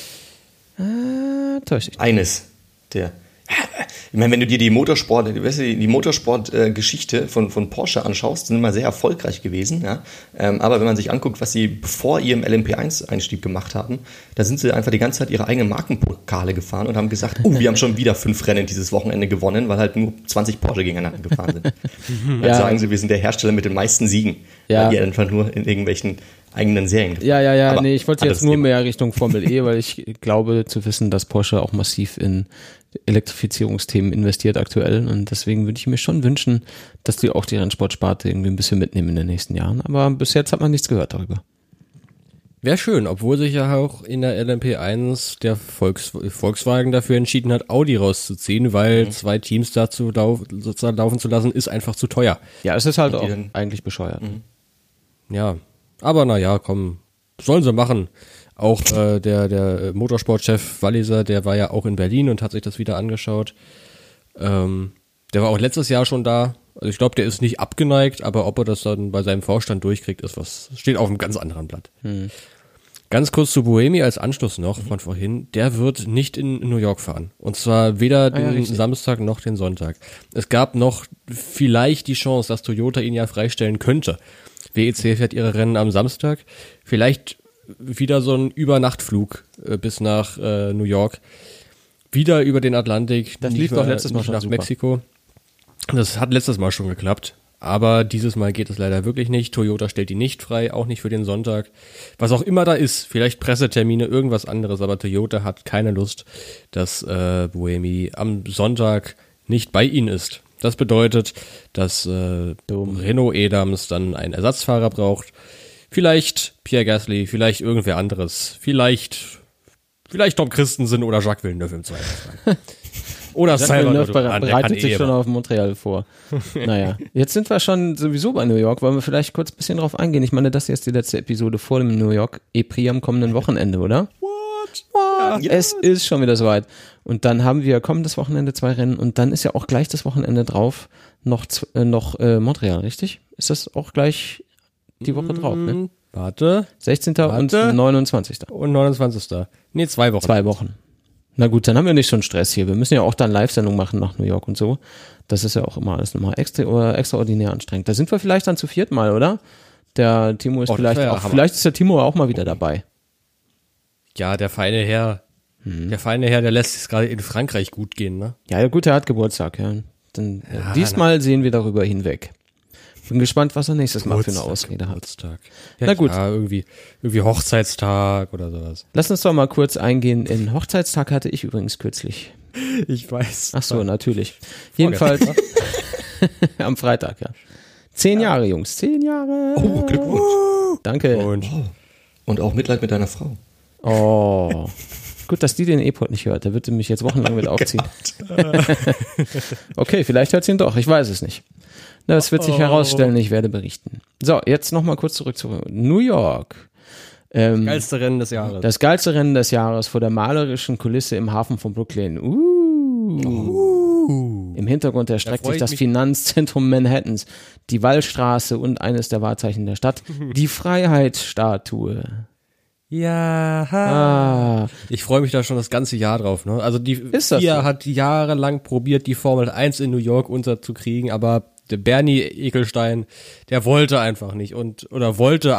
Eines der. Ich meine, wenn du dir die Motorsport-Geschichte von Porsche anschaust, sind immer sehr erfolgreich gewesen. Ja? Aber wenn man sich anguckt, was sie vor ihrem LMP1-Einstieg gemacht haben, da sind sie einfach die ganze Zeit ihre eigenen Markenpokale gefahren und haben gesagt, wir haben schon wieder 5 Rennen dieses Wochenende gewonnen, weil halt nur 20 Porsche gegeneinander gefahren sind. Dann sagen sie, wir sind der Hersteller mit den meisten Siegen, weil die einfach nur in irgendwelchen eigenen Serien gefahren. Ich wollte jetzt nur mehr Richtung Formel E, weil ich glaube zu wissen, dass Porsche auch massiv in Elektrifizierungsthemen investiert aktuell und deswegen würde ich mir schon wünschen, dass die auch die Rennsportsparte irgendwie ein bisschen mitnehmen in den nächsten Jahren, aber bis jetzt hat man nichts gehört darüber. Wäre schön, obwohl sich ja auch in der LMP1 der Volkswagen dafür entschieden hat, Audi rauszuziehen, weil 2 Teams dazu sozusagen laufen zu lassen, ist einfach zu teuer. Ja, es ist halt auch eigentlich bescheuert. Ja, aber naja, komm, sollen sie machen. Auch der Motorsportchef Walliser, der war ja auch in Berlin und hat sich das wieder angeschaut. Der war auch letztes Jahr schon da. Also ich glaube, der ist nicht abgeneigt, aber ob er das dann bei seinem Vorstand durchkriegt, steht auf einem ganz anderen Blatt. Ganz kurz zu Buemi als Anschluss noch von vorhin. Der wird nicht in New York fahren. Und zwar weder den Samstag noch den Sonntag. Es gab noch vielleicht die Chance, dass Toyota ihn ja freistellen könnte. WEC fährt ihre Rennen am Samstag. Vielleicht wieder so ein Übernachtflug bis nach New York. Wieder über den Atlantik. Das lief doch letztes Mal schon nach super. Mexiko. Das hat letztes Mal schon geklappt. Aber dieses Mal geht es leider wirklich nicht. Toyota stellt die nicht frei, auch nicht für den Sonntag. Was auch immer da ist, vielleicht Pressetermine, irgendwas anderes, aber Toyota hat keine Lust, dass Buemi am Sonntag nicht bei ihnen ist. Das bedeutet, dass Renault Edams dann einen Ersatzfahrer braucht. Vielleicht Pierre Gasly, vielleicht irgendwer anderes. Vielleicht Tom Christensen oder Jacques Villeneuve im Zweifelsfall. Oder Villeneuve bereitet sich schon auf Montreal vor. Naja, jetzt sind wir schon sowieso bei New York. Wollen wir vielleicht kurz ein bisschen drauf eingehen? Ich meine, das hier ist die letzte Episode vor dem New York E-Prix am kommenden Wochenende, oder? What? Ja. Es ist schon wieder soweit. Und dann haben wir kommendes Wochenende 2 Rennen und dann ist ja auch gleich das Wochenende drauf noch Montreal, richtig? Ist das auch gleich die Woche drauf, ne? Warte. 16. und 29. Und 29. Nee, 2 Wochen. 2 Wochen. Na gut, dann haben wir nicht schon Stress hier. Wir müssen ja auch dann Live-Sendung machen nach New York und so. Das ist ja auch immer alles nochmal extraordinär anstrengend. Da sind wir vielleicht dann zu 4. Mal, oder? Der Timo ist vielleicht ist der Timo auch mal wieder dabei. Ja, der feine Herr. Der feine Herr, der lässt es gerade in Frankreich gut gehen, ne? Ja, gut, er hat Geburtstag, ja. Dann, diesmal sehen wir darüber hinweg. Bin gespannt, was er nächstes Mal für eine Ausrede hat. Ja, na gut. Ja, irgendwie Hochzeitstag oder sowas. Lass uns doch mal kurz eingehen. In Hochzeitstag hatte ich übrigens kürzlich. Ich weiß. Ach so, natürlich. Jedenfalls am Freitag, ja. 10 Jahre, Jungs. 10 Jahre. Oh, Glückwunsch. Danke. Und auch Mitleid mit deiner Frau. Oh. Gut, dass die den E-Pod nicht hört. Der wird mich jetzt wochenlang mit aufziehen. Okay, vielleicht hört sie ihn doch. Ich weiß es nicht. Das wird sich herausstellen. Ich werde berichten. So, jetzt nochmal kurz zurück zu New York. Geilste Rennen des Jahres. Das geilste Rennen des Jahres vor der malerischen Kulisse im Hafen von Brooklyn. Im Hintergrund erstreckt sich das Finanzzentrum Manhattans, die Wallstraße und eines der Wahrzeichen der Stadt, die Freiheitsstatue. Ja. Ich freue mich da schon das ganze Jahr drauf. Ne? Also die FIA hat jahrelang probiert, die Formel 1 in New York unterzukriegen, aber der Bernie Ecclestone, der wollte einfach nicht wollte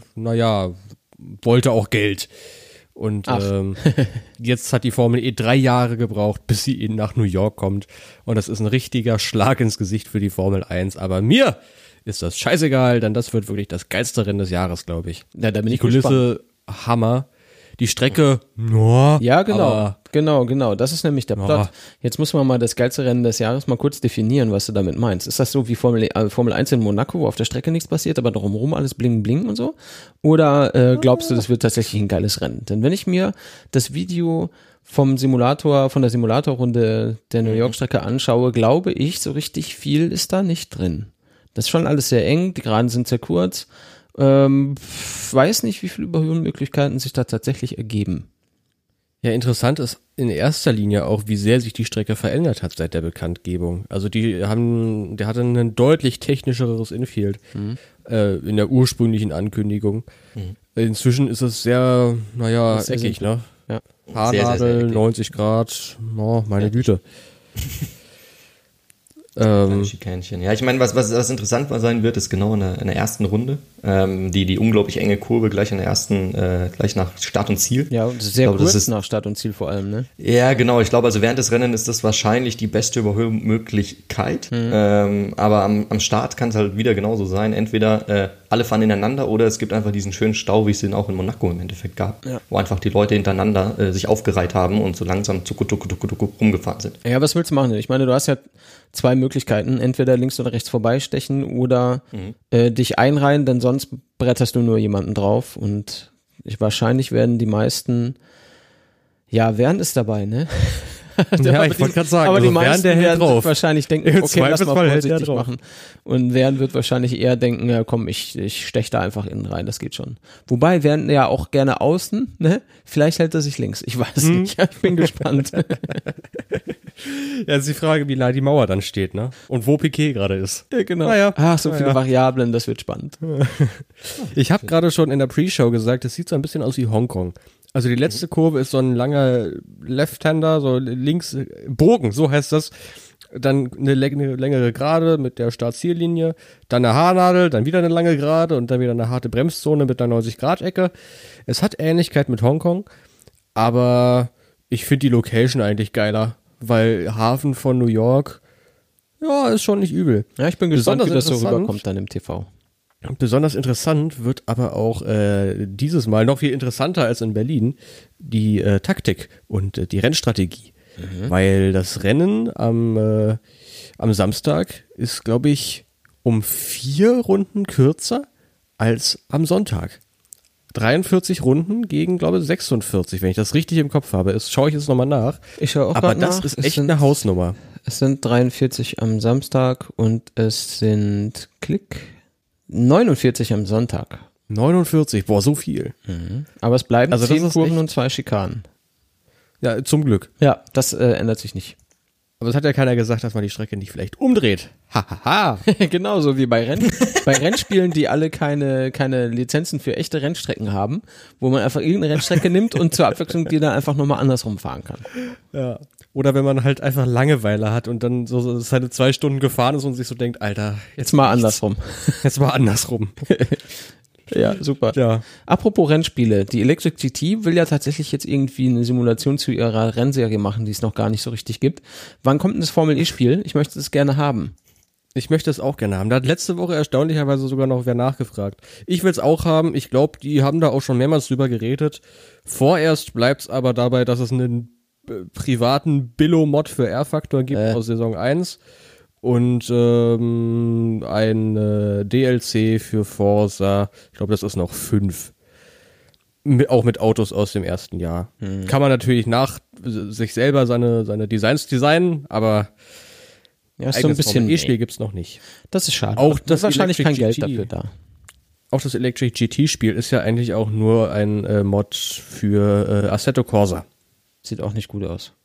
auch Geld. Und jetzt hat die Formel E 3 Jahre gebraucht, bis sie nach New York kommt. Und das ist ein richtiger Schlag ins Gesicht für die Formel 1. Aber mir ist das scheißegal, denn das wird wirklich das geilste Rennen des Jahres, glaube ich. Ja, da bin die ich Kulisse, gespannt. Hammer. Die Strecke, ja, genau. Das ist nämlich der Plot. Jetzt muss man mal das geilste Rennen des Jahres mal kurz definieren, was du damit meinst. Ist das so wie Formel 1 in Monaco, wo auf der Strecke nichts passiert, aber drumherum alles bling bling und so? Oder glaubst du, das wird tatsächlich ein geiles Rennen? Denn wenn ich mir das Video von der Simulatorrunde der New York-Strecke anschaue, glaube ich, so richtig viel ist da nicht drin. Das ist schon alles sehr eng, die Geraden sind sehr kurz. Weiß nicht, wie viele Überholmöglichkeiten sich da tatsächlich ergeben. Ja, interessant ist in erster Linie auch, wie sehr sich die Strecke verändert hat seit der Bekanntgebung. Also der hatte ein deutlich technischeres Infield in der ursprünglichen Ankündigung. Inzwischen ist es sehr, eckig, ne? Ja. Haarnadel, 90 Grad, meine Güte. Schikänchen. Ja, ich meine, was interessant sein wird, ist genau in der ersten Runde Die unglaublich enge Kurve gleich gleich nach Start und Ziel. Ja, sehr kurz nach Start und Ziel vor allem, ne? Ja, genau. Ich glaube, also während des Rennens ist das wahrscheinlich die beste Überholmöglichkeit. Aber am Start kann es halt wieder genauso sein. Entweder alle fahren ineinander oder es gibt einfach diesen schönen Stau, wie es den auch in Monaco im Endeffekt gab, wo einfach die Leute hintereinander sich aufgereiht haben und so langsam rumgefahren sind. Ja, was willst du machen? Ich meine, du hast ja 2 Möglichkeiten, entweder links oder rechts vorbeistechen oder dich einreihen, denn sonst bretterst du nur jemanden drauf und wahrscheinlich werden die meisten, während ist dabei, ne? Ja, ich wollte gerade sagen, aber also die meisten werden wahrscheinlich denken, okay, lass mal vorsichtig machen. Und Werden wird wahrscheinlich eher denken, ja komm, ich stech da einfach innen rein, das geht schon. Wobei Werden ja auch gerne außen, ne? Vielleicht hält er sich links, ich weiß nicht, ich bin gespannt. Ja, ist die Frage, wie nah die Mauer dann steht, ne? Und wo Piquet gerade ist. Ja, genau. Naja. Ach, so viele Variablen, das wird spannend. Ich habe gerade schon in der Pre-Show gesagt, es sieht so ein bisschen aus wie Hongkong. Also die letzte Kurve ist so ein langer Left-Hander, so links, Bogen, so heißt das. Dann eine längere Gerade mit der Start-Ziellinie, dann eine Haarnadel, dann wieder eine lange Gerade und dann wieder eine harte Bremszone mit einer 90-Grad-Ecke. Es hat Ähnlichkeit mit Hongkong, aber ich finde die Location eigentlich geiler, weil Hafen von New York, ist schon nicht übel. Ja, ich bin gespannt, wie das so rüberkommt dann im TV. Besonders interessant wird aber auch dieses Mal noch viel interessanter als in Berlin die Taktik und die Rennstrategie. Weil das Rennen am Samstag ist, glaube ich, um 4 Runden kürzer als am Sonntag. 43 Runden gegen, glaube ich, 46, wenn ich das richtig im Kopf habe. Schaue ich jetzt nochmal nach. Ich schaue auch aber das nach. Ist echt eine Hausnummer. Es sind 43 am Samstag und es sind 49 am Sonntag. 49, boah, so viel. Aber es bleiben also 10 Kurven und 2 Schikanen. Ja, zum Glück. Ja, das ändert sich nicht. Aber es hat ja keiner gesagt, dass man die Strecke nicht vielleicht umdreht. Hahaha. Genauso wie bei Rennspielen, die alle keine Lizenzen für echte Rennstrecken haben, wo man einfach irgendeine Rennstrecke nimmt und zur Abwechslung die dann einfach nochmal andersrum fahren kann. Ja. Oder wenn man halt einfach Langeweile hat und dann so seine 2 Stunden gefahren ist und sich so denkt, Alter, jetzt mal andersrum. Jetzt mal andersrum. Ja, super. Ja. Apropos Rennspiele, die Electric GT will ja tatsächlich jetzt irgendwie eine Simulation zu ihrer Rennserie machen, die es noch gar nicht so richtig gibt. Wann kommt denn das Formel-E-Spiel? Ich möchte es gerne haben. Ich möchte es auch gerne haben. Da hat letzte Woche erstaunlicherweise sogar noch wer nachgefragt. Ich will es auch haben. Ich glaube, die haben da auch schon mehrmals drüber geredet. Vorerst bleibt es aber dabei, dass es einen privaten Billo-Mod für R-Factor gibt aus Saison 1. Und ein DLC für Forza, ich glaube, das ist noch 5. Auch mit Autos aus dem ersten Jahr. Kann man natürlich nach sich selber seine Designs designen, aber ist so ein bisschen E-Spiel gibt's noch nicht. Das ist schade. Auch das ist wahrscheinlich kein Geld dafür da. Auch das Electric GT-Spiel ist ja eigentlich auch nur ein Mod für Assetto Corsa. Sieht auch nicht gut aus.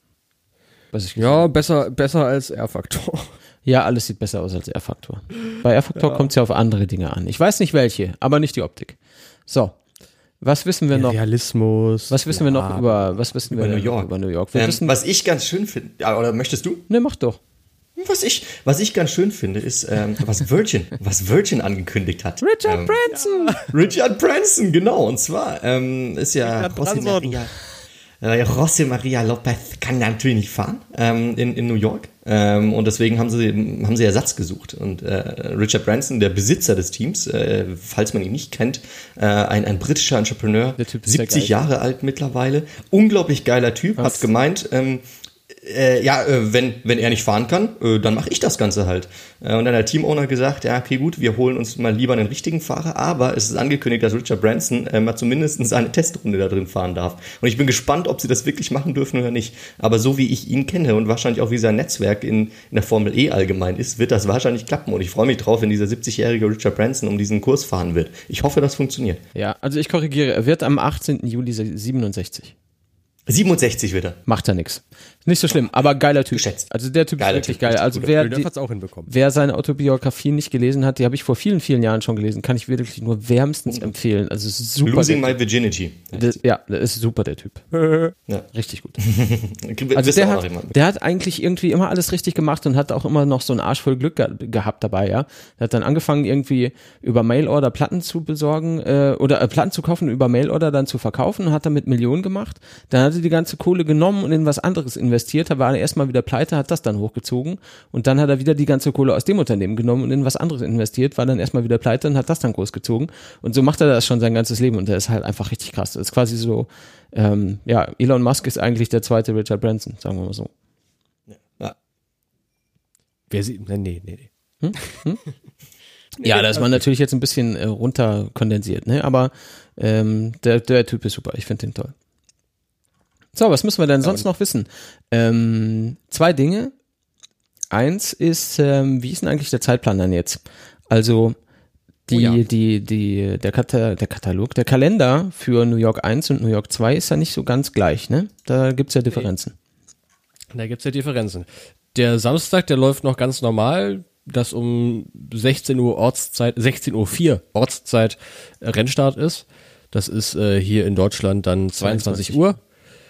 Besser als R-Factor. Ja, alles sieht besser aus als R-Factor. Bei R-Factor kommt es ja auf andere Dinge an. Ich weiß nicht welche, aber nicht die Optik. So, was wissen wir noch? Realismus. Was wissen wir noch über New York? Über New York. Was ich ganz schön finde, oder möchtest du? Ne, mach doch. Was ich ganz schön finde, ist, was Virgin angekündigt hat. Richard Branson! Richard Branson, genau. Und zwar ist ja José María López kann natürlich nicht fahren in New York. Und deswegen haben sie Ersatz gesucht. Und Richard Branson, der Besitzer des Teams, falls man ihn nicht kennt, ein britischer Entrepreneur, 70 Jahre alt mittlerweile, unglaublich geiler Typ, hat gemeint, wenn er nicht fahren kann, dann mache ich das Ganze halt. Und dann hat der Teamowner gesagt, ja, okay, gut, wir holen uns mal lieber einen richtigen Fahrer, aber es ist angekündigt, dass Richard Branson mal zumindest eine Testrunde da drin fahren darf. Und ich bin gespannt, ob sie das wirklich machen dürfen oder nicht. Aber so wie ich ihn kenne und wahrscheinlich auch wie sein Netzwerk in der Formel E allgemein ist, wird das wahrscheinlich klappen. Und ich freue mich drauf, wenn dieser 70-jährige Richard Branson um diesen Kurs fahren wird. Ich hoffe, das funktioniert. Ja, also ich korrigiere, er wird am 18. Juli 67. 67 wird er. Macht ja nichts. Nicht so schlimm, aber geiler Typ. Geschätzt. Also der Typ Geiler ist wirklich Typ, geil. Also Villeneuve hat's auch hinbekommen. wer seine Autobiografie nicht gelesen hat, die habe ich vor vielen, vielen Jahren schon gelesen, kann ich wirklich nur wärmstens empfehlen. Also es ist super. Losing My Virginity. Das ist super, der Typ. Ja. Richtig gut. Also der hat eigentlich irgendwie immer alles richtig gemacht und hat auch immer noch so einen Arsch voll Glück gehabt dabei, ja. Er hat dann angefangen, irgendwie über Mailorder Platten zu besorgen oder Platten zu kaufen, über Mailorder dann zu verkaufen, hat damit Millionen gemacht. Dann hat er die ganze Kohle genommen und in was anderes investiert, da war er erstmal wieder pleite, hat das dann hochgezogen und dann hat er wieder die ganze Kohle aus dem Unternehmen genommen und in was anderes investiert, war dann erstmal wieder pleite und hat das dann großgezogen und so macht er das schon sein ganzes Leben und der ist halt einfach richtig krass. Das ist quasi so, Elon Musk ist eigentlich der zweite Richard Branson, sagen wir mal so. Ja. Wer sie, nee. Ja, das war natürlich jetzt ein bisschen runterkondensiert, ne? Aber der Typ ist super, ich finde den toll. So, was müssen wir denn sonst noch wissen? 2 Dinge. Eins ist, wie ist denn eigentlich der Zeitplan dann jetzt? Also der Katalog, der Kalender für New York 1 und New York 2 ist ja nicht so ganz gleich, ne? Da gibt's ja Differenzen. Da gibt's ja Differenzen. Der Samstag, der läuft noch ganz normal, dass um 16 Uhr 16:04 Uhr Ortszeit Rennstart ist. Das ist hier in Deutschland dann 22 Uhr.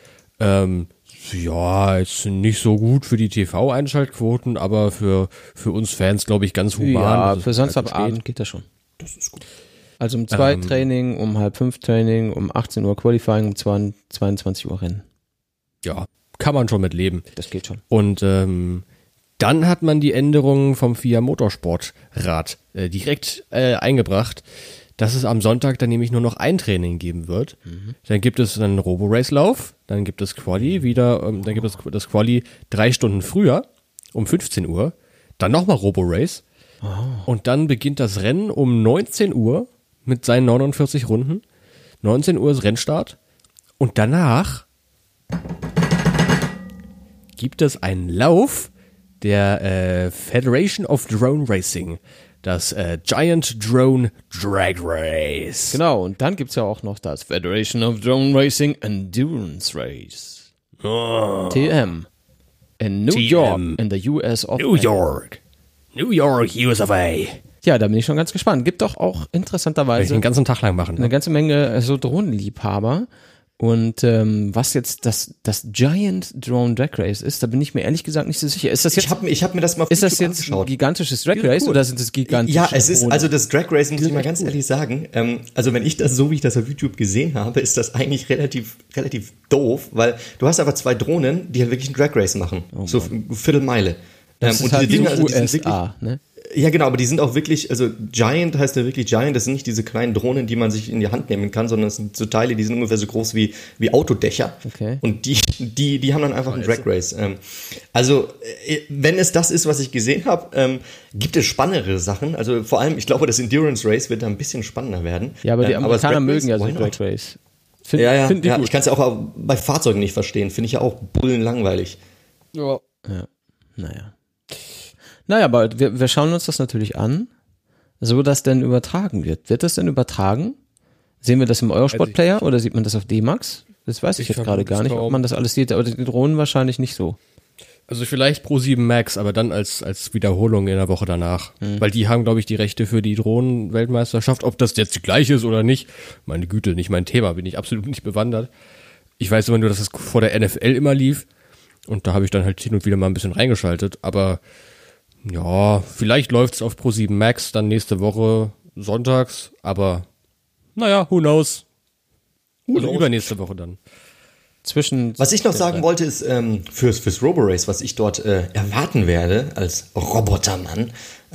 Ja, jetzt nicht so gut für die TV-Einschaltquoten, aber für uns Fans, glaube ich, ganz human. Ja, für Samstagabend geht das schon. Das ist gut. Also um 2 Training, um 4:30 Training, um 18 Uhr Qualifying, um 22 Uhr Rennen. Ja, kann man schon mit leben. Das geht schon. Und dann hat man die Änderungen vom FIA Motorsportrat direkt eingebracht, dass es am Sonntag dann nämlich nur noch ein Training geben wird. Dann gibt es einen Robo-Race-Lauf, dann gibt es Quali dann gibt es das Quali 3 Stunden früher, um 15 Uhr, dann nochmal Robo-Race und dann beginnt das Rennen um 19 Uhr mit seinen 49 Runden. 19 Uhr ist Rennstart und danach gibt es einen Lauf der Federation of Drone Racing, das Giant Drone Drag Race. Genau, und dann gibt's ja auch noch das Federation of Drone Racing Endurance Race. TM. In New York, in the US of A. New York, US of A. Ja, da bin ich schon ganz gespannt. Gibt doch auch interessanterweise Will ich den ganzen Tag lang machen. eine ganze Menge so Drohnenliebhaber. Und was jetzt das Giant Drone Drag Race ist, da bin ich mir ehrlich gesagt nicht so sicher. Ist das jetzt, ich hab mir das mal auf ist das YouTube jetzt ein angeschaut. gigantisches Drag Race oder sind das gigantische Ja, es ist, Drohnen? also das Drag Race, muss ich mal ganz ehrlich sagen, also wenn ich das so, wie ich das auf YouTube gesehen habe, ist das eigentlich relativ doof, weil du hast aber 2 Drohnen, die halt wirklich ein Drag Race machen. So Viertelmeile. Das ist halt Dinge, die die sind USA, ne? Ja, genau, aber die sind auch wirklich, also Giant heißt ja wirklich Giant, das sind nicht diese kleinen Drohnen, die man sich in die Hand nehmen kann, sondern das sind so Teile, die sind ungefähr so groß wie Autodächer. Okay. Und die haben dann einfach einen Drag Race. Also, wenn es das ist, was ich gesehen habe, gibt es spannendere Sachen. Also vor allem, ich glaube, das Endurance Race wird da ein bisschen spannender werden. Ja, aber die Amerikaner mögen ja so why Drag not? Race. Find die gut. ich kann es ja auch bei Fahrzeugen nicht verstehen. Finde ich ja auch bullenlangweilig. Ja. Naja, aber wir schauen uns das natürlich an, so dass denn übertragen wird. Wird das denn übertragen? Sehen wir das im Eurosport-Player oder sieht man das auf D-Max? Das weiß ich jetzt gerade gar nicht, ob man das alles sieht, aber die Drohnen wahrscheinlich nicht so. Also vielleicht Pro7 Max, aber dann als Wiederholung in der Woche danach. Weil die haben, glaube ich, die Rechte für die Drohnenweltmeisterschaft. Ob das jetzt die gleiche ist oder nicht, meine Güte, nicht mein Thema, bin ich absolut nicht bewandert. Ich weiß immer nur, dass es vor der NFL immer lief. Und da habe ich dann halt hin und wieder mal ein bisschen reingeschaltet. Aber ja, vielleicht läuft's auf Pro7 Max dann nächste Woche sonntags. Aber naja, who knows? Oder übernächste Woche dann. Was ich noch sagen wollte, ist fürs Robo-Race, was ich dort erwarten werde als Robotermann,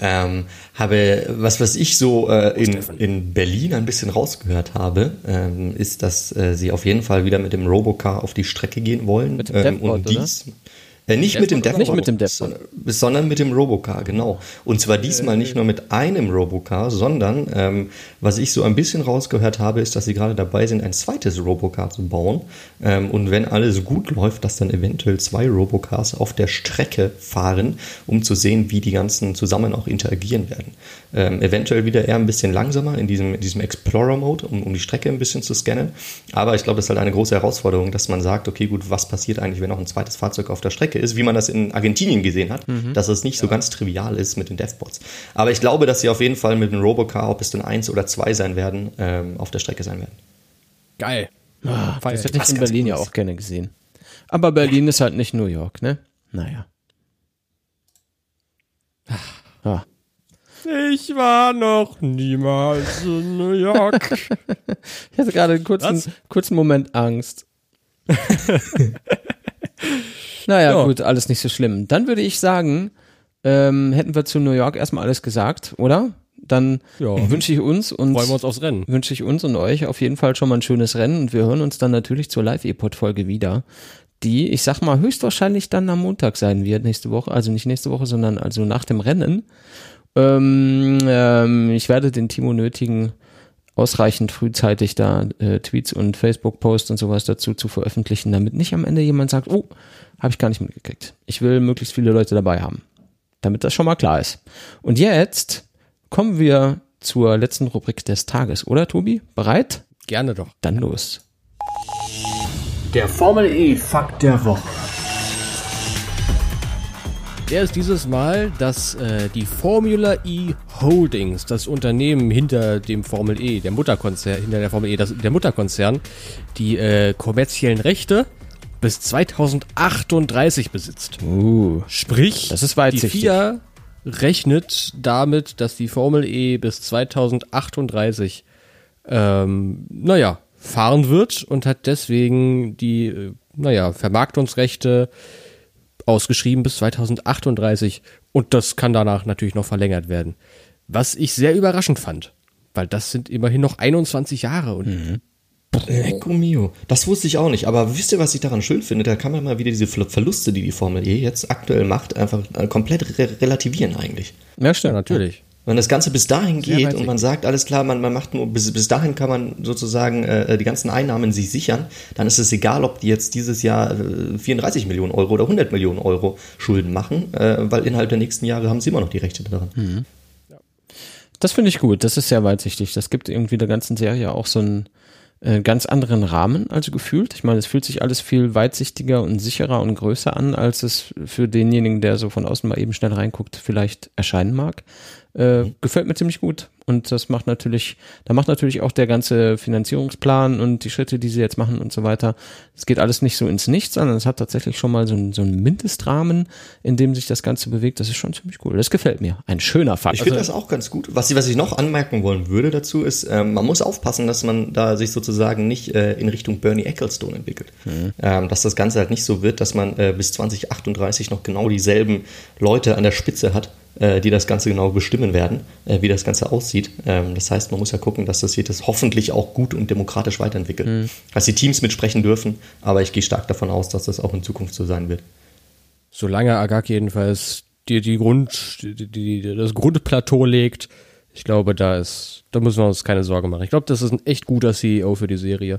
was ich so in Berlin ein bisschen rausgehört habe, ist, dass sie auf jeden Fall wieder mit dem Robocar auf die Strecke gehen wollen. Mit dem Deathbot, und dies, Nicht mit dem Deathbot, nicht mit dem Deathbot, sondern mit dem Robocar, genau. Und zwar diesmal nicht nur mit einem Robocar, sondern was ich so ein bisschen rausgehört habe, ist, dass sie gerade dabei sind, ein zweites Robocar zu bauen. Und wenn alles gut läuft, dass dann eventuell 2 Robocars auf der Strecke fahren, um zu sehen, wie die ganzen zusammen auch interagieren werden. Eventuell wieder eher ein bisschen langsamer in diesem Explorer-Mode, um die Strecke ein bisschen zu scannen. Aber ich glaube, das ist halt eine große Herausforderung, dass man sagt, okay, gut, was passiert eigentlich, wenn noch ein zweites Fahrzeug auf der Strecke ist, wie man das in Argentinien gesehen hat, dass es nicht so ganz trivial ist mit den Deathbots. Aber ich glaube, dass sie auf jeden Fall mit dem Robocar, ob es denn 1 oder 2 sein werden, auf der Strecke sein werden. Geil. Das hätte ich in Berlin ja auch gerne gesehen. Aber Berlin ist halt nicht New York, ne? Naja. Ich war noch niemals in New York. Ich hatte gerade einen kurzen Moment Angst. Naja, gut, alles nicht so schlimm. Dann würde ich sagen, hätten wir zu New York erstmal alles gesagt, oder? Dann wünsche ich uns und freuen wir uns aufs Rennen. Wünsche ich uns und euch auf jeden Fall schon mal ein schönes Rennen und wir hören uns dann natürlich zur Live-E-Pod-Folge wieder, die, ich sag mal, höchstwahrscheinlich dann am Montag sein wird, nächste Woche, also nicht nächste Woche, sondern also nach dem Rennen. Ich werde den Timo nötigen, ausreichend frühzeitig da Tweets und Facebook-Posts und sowas dazu zu veröffentlichen, damit nicht am Ende jemand sagt, oh, habe ich gar nicht mitgekriegt. Ich will möglichst viele Leute dabei haben, damit das schon mal klar ist. Und jetzt kommen wir zur letzten Rubrik des Tages, oder Tobi? Bereit? Gerne doch. Dann los. Der Formel E Fakt der Woche. Der ist dieses Mal, dass die Formula E Holdings, das Unternehmen hinter dem Formel E, der Mutterkonzern, hinter der Formel E, der Mutterkonzern, die kommerziellen Rechte bis 2038 besitzt. Sprich, das ist weitsichtig. Die FIA rechnet damit, dass die Formel E bis 2038 fahren wird und hat deswegen die Vermarktungsrechte ausgeschrieben bis 2038 und das kann danach natürlich noch verlängert werden. Was ich sehr überraschend fand, weil das sind immerhin noch 21 Jahre und Ecco mio. Das wusste ich auch nicht, aber wisst ihr, was ich daran schön finde? Da kann man mal wieder diese Verluste, die Formel E jetzt aktuell macht, einfach komplett relativieren eigentlich. Ja, stimmt, natürlich. Wenn das Ganze bis dahin geht und man sagt, alles klar, man macht nur, bis dahin kann man sozusagen die ganzen Einnahmen sich sichern, dann ist es egal, ob die jetzt dieses Jahr 34 Millionen Euro oder 100 Millionen Euro Schulden machen, weil innerhalb der nächsten Jahre haben sie immer noch die Rechte daran. Mhm. Das finde ich gut, das ist sehr weitsichtig. Das gibt irgendwie der ganzen Serie auch so einen ganz anderen Rahmen, also gefühlt. Ich meine, es fühlt sich alles viel weitsichtiger und sicherer und größer an, als es für denjenigen, der so von außen mal eben schnell reinguckt, vielleicht erscheinen mag. Gefällt mir ziemlich gut. Und das macht natürlich auch der ganze Finanzierungsplan und die Schritte, die sie jetzt machen und so weiter. Es geht alles nicht so ins Nichts, sondern es hat tatsächlich schon mal so einen Mindestrahmen, in dem sich das Ganze bewegt. Das ist schon ziemlich cool. Das gefällt mir. Ein schöner Fakt. Ich finde das auch ganz gut. Was ich noch anmerken wollen würde dazu ist, man muss aufpassen, dass man da sich sozusagen nicht in Richtung Bernie Ecclestone entwickelt. Dass das Ganze halt nicht so wird, dass man bis 2038 noch genau dieselben Leute an der Spitze hat, die das Ganze genau bestimmen werden, wie das Ganze aussieht. Das heißt, man muss ja gucken, dass das hoffentlich auch gut und demokratisch weiterentwickelt. Dass die Teams mitsprechen dürfen, aber ich gehe stark davon aus, dass das auch in Zukunft so sein wird. Solange Agag jedenfalls das Grundplateau legt, ich glaube, da müssen wir uns keine Sorge machen. Ich glaube, das ist ein echt guter CEO für die Serie.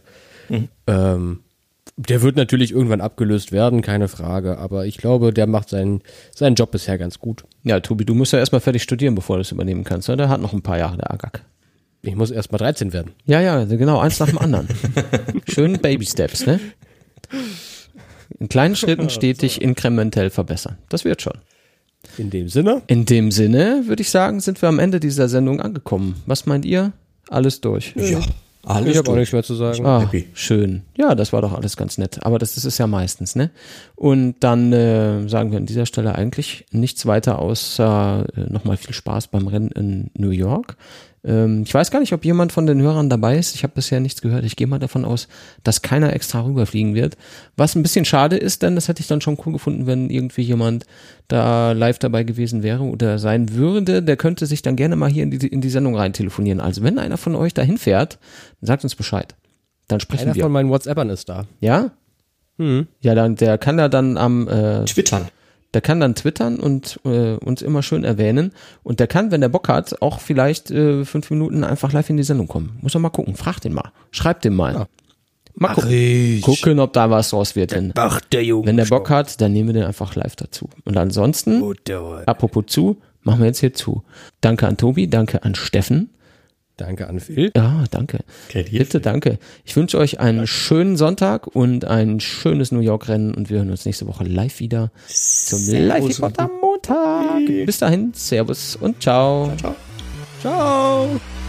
Der wird natürlich irgendwann abgelöst werden, keine Frage, aber ich glaube, der macht seinen Job bisher ganz gut. Ja, Tobi, du musst ja erstmal fertig studieren, bevor du es übernehmen kannst. Ne? Der hat noch ein paar Jahre, der Agag. Ich muss erstmal 13 werden. Ja, genau, eins nach dem anderen. Schön Baby Steps, ne? In kleinen Schritten stetig inkrementell verbessern. Das wird schon. In dem Sinne? In dem Sinne, würde ich sagen, sind wir am Ende dieser Sendung angekommen. Was meint ihr? Alles durch. Ja. Ich habe auch nichts mehr zu sagen. Happy. Schön. Ja, das war doch alles ganz nett. Aber das ist es ja meistens, ne? Und dann sagen wir an dieser Stelle eigentlich nichts weiter außer nochmal viel Spaß beim Rennen in New York. Ich weiß gar nicht, ob jemand von den Hörern dabei ist. Ich habe bisher nichts gehört. Ich gehe mal davon aus, dass keiner extra rüberfliegen wird. Was ein bisschen schade ist, denn das hätte ich dann schon cool gefunden, wenn irgendwie jemand da live dabei gewesen wäre oder sein würde. Der könnte sich dann gerne mal hier in die Sendung rein telefonieren. Also wenn einer von euch dahin fährt, dann sagt uns Bescheid. Dann sprechen wir. Einer von meinen WhatsAppern ist da. Ja? Ja, der kann ja dann Twittern. Der kann dann twittern und uns immer schön erwähnen. Und der kann, wenn der Bock hat, auch vielleicht 5 Minuten einfach live in die Sendung kommen. Muss er mal gucken. Frag den mal. Schreib den mal. Ja. Mal gucken, ob da was raus wird. Wenn der Bock hat, dann nehmen wir den einfach live dazu. Und ansonsten, apropos zu, machen wir jetzt hier zu. Danke an Tobi, danke an Steffen. Danke an Phil. Ja, danke. Okay, Bitte, danke. Ich wünsche euch einen schönen Sonntag und ein schönes New York-Rennen und wir hören uns nächste Woche live wieder zum Live-Report am Montag. Bis dahin, Servus und ciao. Ciao. Ciao.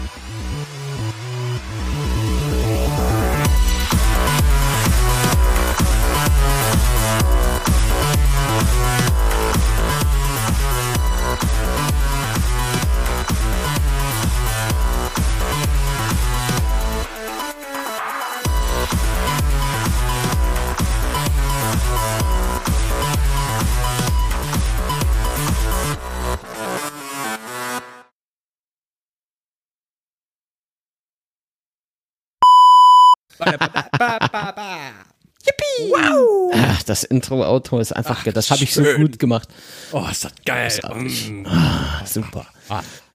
Yippie! Wow! Ach, das Intro-Outro ist einfach, das habe ich so gut gemacht. Oh, ist das geil. Super.